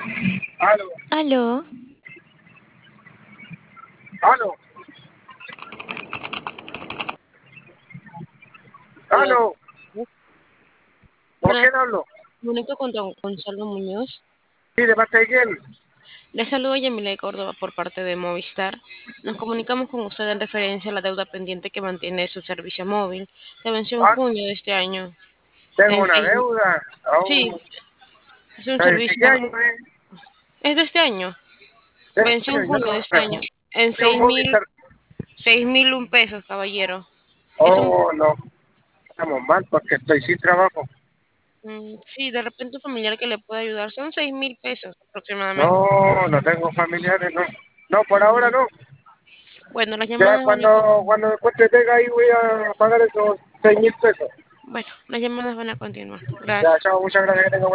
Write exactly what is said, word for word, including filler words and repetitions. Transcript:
Aló, Aló, aló, Hola, aló. ¿Con buenas, quién hablo? comunico con don Gonzalo Muñoz. Sí, ¿de parte de quién? Le saludo a Yamile Córdoba por parte de Movistar. Nos comunicamos con usted en referencia a la deuda pendiente que mantiene su servicio móvil. Se venció en Ah, junio de este año. tengo En una seis, deuda. sí, Oh, es un ¿de qué servicio, año es? es de este año. ¿De Venció qué en año? Yo junio de no este año. En tengo un seis mil, Movistar. seis mil un pesos, caballero. Es un, Oh, no. Estamos mal porque estoy sin trabajo. mm, sí, de repente un familiar que le puede ayudar. Son seis mil pesos aproximadamente. No, no tengo familiares, no. No, por ahora Mm, no. Bueno, las Ya llamadas van a, con- cuando, cuando me encuentre pega ahí voy a pagar esos seis mil pesos. bueno, las llamadas van a continuar. Ya, Gracias. chao, muchas gracias que tenga